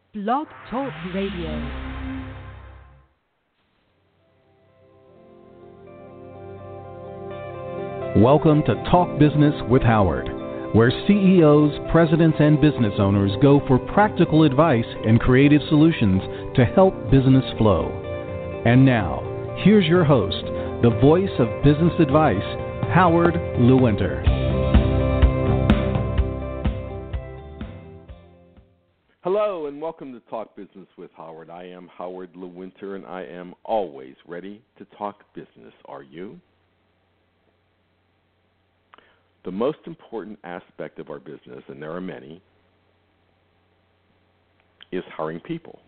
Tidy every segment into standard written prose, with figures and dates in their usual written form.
Blog Talk Radio. Welcome to Talk Business with Howard, where CEOs, presidents, and business owners go for practical advice and creative solutions to help business flow. And now, here's your host, the voice of business advice, Howard Lewinter. Hello and welcome to Talk Business with Howard. I am Howard Lewinter and I am always ready to talk business. Are you? The most important aspect of our business, and there are many, is hiring people.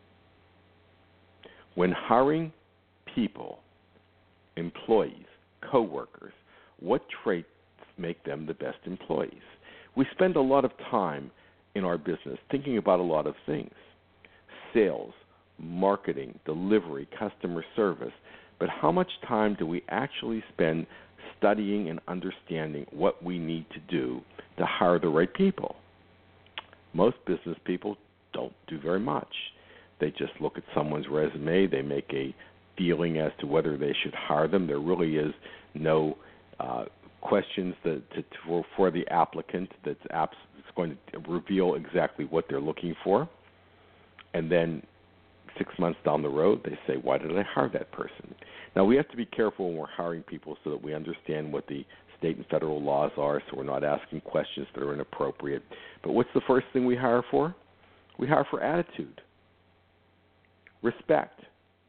When hiring people, employees, coworkers, what traits make them the best employees? We spend a lot of time in our business thinking about a lot of things: sales, marketing, delivery, customer service. But how much time do we actually spend studying and understanding what we need to do to hire the right people? Most business people don't do very much. They just look at someone's resume, they make a feeling as to whether they should hire them. There really is no questions for the applicant that's going to reveal exactly what they're looking for. And then 6 months down the road, they say, why did I hire that person? Now, we have to be careful when we're hiring people so that we understand what the state and federal laws are, so we're not asking questions that are inappropriate. But what's the first thing we hire for? We hire for attitude, respect.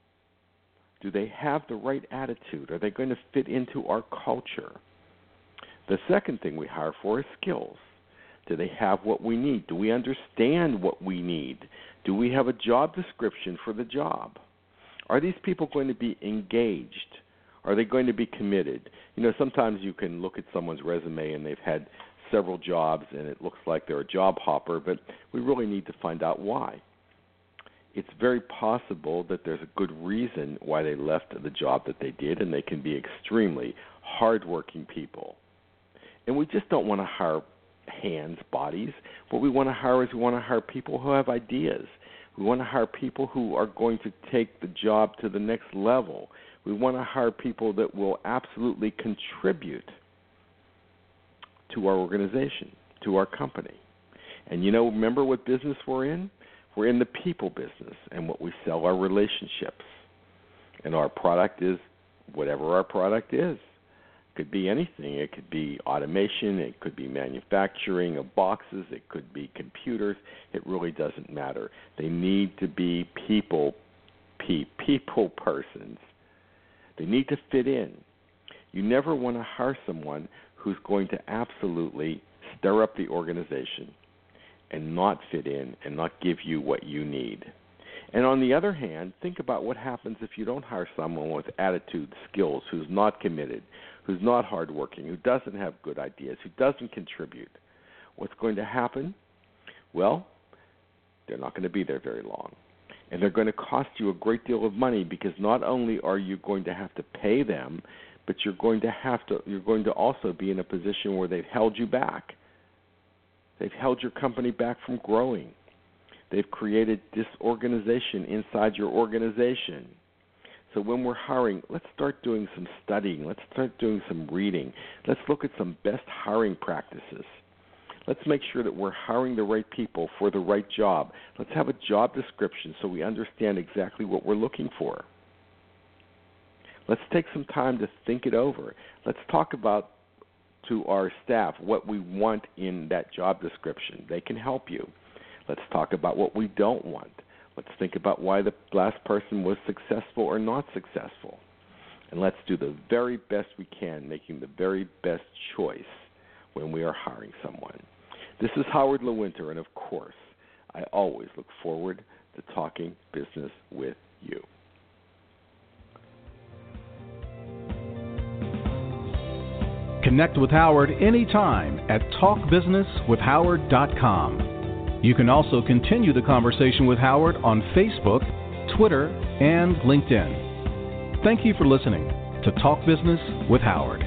Do they have the right attitude? Are they going to fit into our culture? The second thing we hire for is skills. Do they have what we need? Do we understand what we need? Do we have a job description for the job? Are these people going to be engaged? Are they going to be committed? You know, sometimes you can look at someone's resume and they've had several jobs and it looks like they're a job hopper, but we really need to find out why. It's very possible that there's a good reason why they left the job that they did, and they can be extremely hardworking people. And we just don't want to hire hands, bodies. What we want to hire is we want to hire people who have ideas. We want to hire people who are going to take the job to the next level. We want to hire people that will absolutely contribute to our organization, to our company. And you know, remember what business we're in? We're in the people business, and what we sell are relationships. And our product is whatever our product is. Could be anything. It could be automation, it could be manufacturing of boxes, it could be computers. It really doesn't matter. They need to be people persons. They need to fit in. You never want to hire someone who's going to absolutely stir up the organization and not fit in and not give you what you need. And on the other hand, think about what happens if you don't hire someone with attitude, skills, who's not committed, who's not hardworking, who doesn't have good ideas, who doesn't contribute. What's going to happen? Well, they're not going to be there very long. And they're going to cost you a great deal of money, because not only are you going to have to pay them, but you're going to also be in a position where they've held you back. They've held your company back from growing. They've created disorganization inside your organization. So when we're hiring, let's start doing some studying. Let's start doing some reading. Let's look at some best hiring practices. Let's make sure that we're hiring the right people for the right job. Let's have a job description so we understand exactly what we're looking for. Let's take some time to think it over. Let's talk about to our staff what we want in that job description. They can help you. Let's talk about what we don't want. Let's think about why the last person was successful or not successful. And let's do the very best we can, making the very best choice when we are hiring someone. This is Howard Lewinter, and of course, I always look forward to talking business with you. Connect with Howard anytime at talkbusinesswithhoward.com. You can also continue the conversation with Howard on Facebook, Twitter, and LinkedIn. Thank you for listening to Talk Business with Howard.